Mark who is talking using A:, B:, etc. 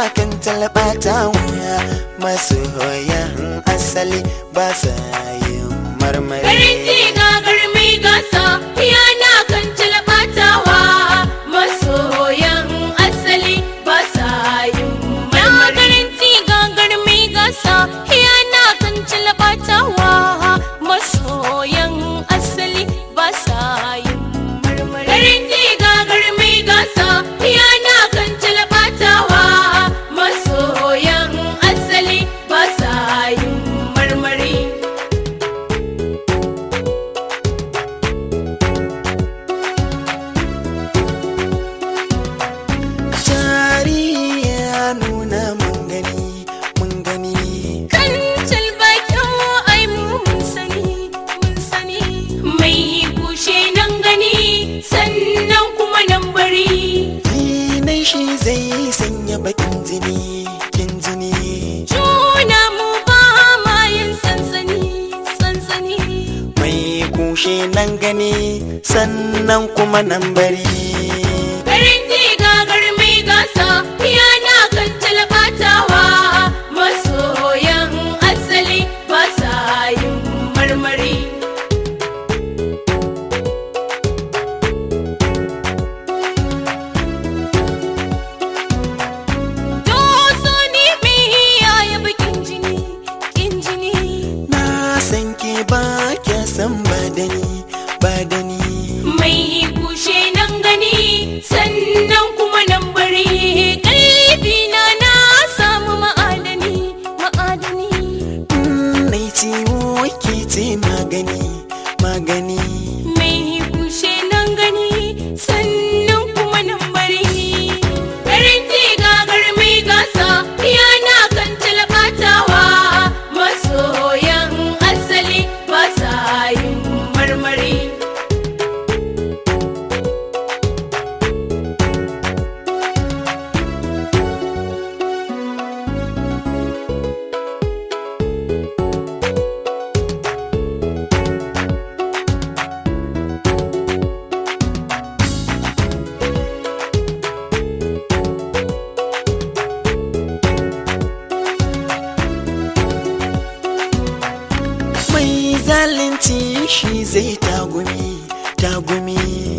A: kan talabata wuya masoyan asali ba sa yin marmari.
B: Farin ciga garmi gasa yana kan talabatawa masoyan asali ba sa yin marmari. Farin ciga garmi gasa yana kan talabatawa masoyan asali ba sa yin marmari. Farin ciga garmi gasa yana kan talabatawa masoyan asali ba sa yin marmari.
A: Tarihi ya nuna mun gani
B: Kan talbakin ai mun sani mai kushe nan gani sannan kuma nan bari.
A: dinai shi zai sanya bakin jini kin jini.
B: Juna mu ba ma yin sansani
A: Mai kushe nan gani sannan kuma nan bari.
B: farin ciga garmi gasa yana kan talabatawa masoyan asali ba sa yin marmari. Doso ni miya ya bakin jini
A: Na san ke ba kya san ba da ni.
B: mai kushe nan gani sannan kuma nan bari. Ƙarfi na samu ma'adani
A: Nai ciwo ke ce magani.
B: mai kushe nan gani sannan kuma nan bari. Farin ciga garmi gasa yana kan talabatawa masoyan asali ba sa yin marmari.
A: Mai zalunci shi zai tagumi.